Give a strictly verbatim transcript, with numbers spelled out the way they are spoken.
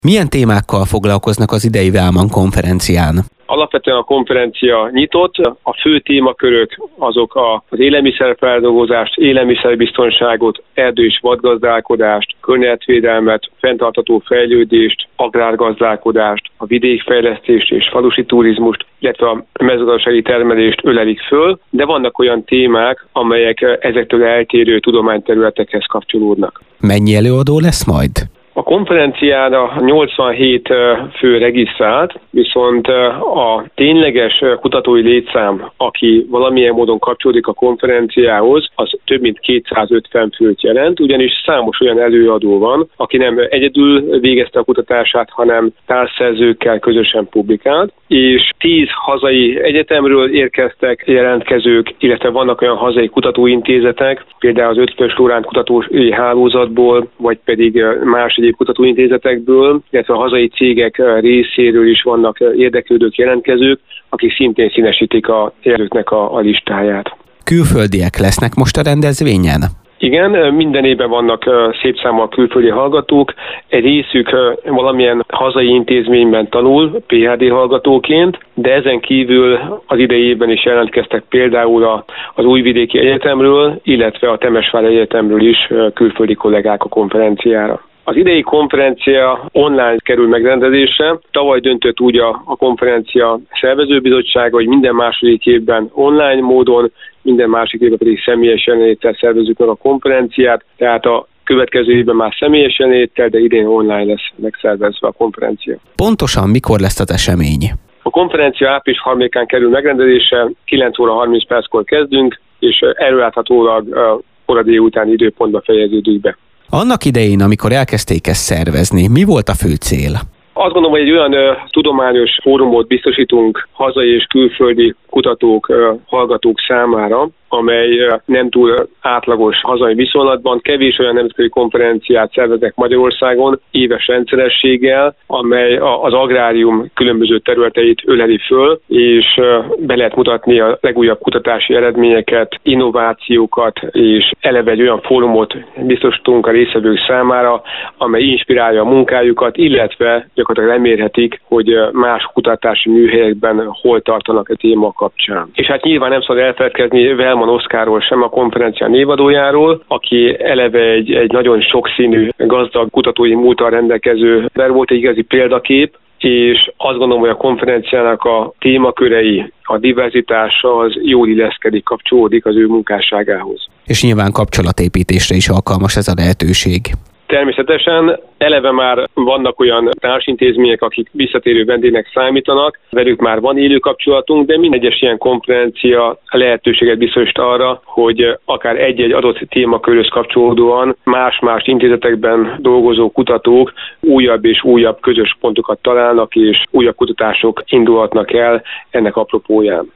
Milyen témákkal foglalkoznak az idei Wellman konferencián? Alapvetően a konferencia nyitott, a fő témakörök azok az élelmiszerfeldolgozást, élelmiszerbiztonságot, erdő- és vadgazdálkodást, környezetvédelmet, fenntartható fejlődést, agrárgazdálkodást, a vidékfejlesztést és falusi turizmust, illetve a mezőgazdasági termelést ölelik föl, de vannak olyan témák, amelyek ezektől eltérő tudományterületekhez kapcsolódnak. Mennyi előadó lesz majd? A konferenciára nyolcvanhét fő regisztrált, viszont a tényleges kutatói létszám, aki valamilyen módon kapcsolódik a konferenciához, az több mint kétszázötven főt jelent, ugyanis számos olyan előadó van, aki nem egyedül végezte a kutatását, hanem társszerzőkkel közösen publikált, és tíz hazai egyetemről érkeztek jelentkezők, illetve vannak olyan hazai kutatóintézetek, például az Ötvös Loránd kutatói hálózatból, vagy pedig más egyéb kutatóintézetekből, illetve a hazai cégek részéről is vannak érdeklődők, jelentkezők, akik szintén színesítik a jelöltnek a, a listáját. Külföldiek lesznek most a rendezvényen? Igen, minden évben vannak szép számmal külföldi hallgatók, egy részük valamilyen hazai intézményben tanul, pé há dé hallgatóként, de ezen kívül az idei évben is jelentkeztek például az Újvidéki Egyetemről, illetve a Temesvári Egyetemről is külföldi kollégák a konferenciára. Az idei konferencia online kerül megrendezésre. Tavaly döntött úgy a, a konferencia szervezőbizottsága, hogy minden második évben online módon, minden másik évben pedig személyes jelenléttel szervezzük meg a konferenciát, tehát a következő évben már személyes jelenléttel, de idén online lesz megszervezve a konferencia. Pontosan mikor lesz az esemény? A konferencia április harmadikán kerül megrendezésre, kilenc óra harminc perckor kezdünk, és előláthatólag kora délután időpontba fejeződik be. Annak idején, amikor elkezdték ezt szervezni, mi volt a fő cél? Azt gondolom, hogy egy olyan ö, tudományos fórumot biztosítunk hazai és külföldi kutatók, ö, hallgatók számára, amely ö, nem túl átlagos hazai viszonylatban. Kevés olyan nemzetközi konferenciát szerveznek Magyarországon éves rendszerességgel, amely a, az agrárium különböző területeit öleli föl, és ö, be lehet mutatni a legújabb kutatási eredményeket, innovációkat, és eleve egy olyan fórumot biztosítunk a résztvevők számára, amely inspirálja a munkájukat, illetve gyakorlatilag lemérhetik, hogy más kutatási műhelyekben hol tartanak a téma kapcsán. És hát nyilván nem szabad elfeledkezni Wellman Oszkárról sem, a konferencia névadójáról, aki eleve egy, egy nagyon sokszínű, gazdag kutatói múlttal rendelkező, de volt egy igazi példakép, és azt gondolom, hogy a konferenciának a témakörei, a diverzitása az jól illeszkedik, kapcsolódik az ő munkásságához. És nyilván kapcsolatépítésre is alkalmas ez a lehetőség. Természetesen eleve már vannak olyan társintézmények, akik visszatérő vendégnek számítanak, velük már van élő kapcsolatunk, de minden egyes ilyen konferencia lehetőséget biztosít arra, hogy akár egy-egy adott témakörhöz kapcsolódóan más-más intézetekben dolgozó kutatók újabb és újabb közös pontokat találnak, és újabb kutatások indulhatnak el ennek apropóján.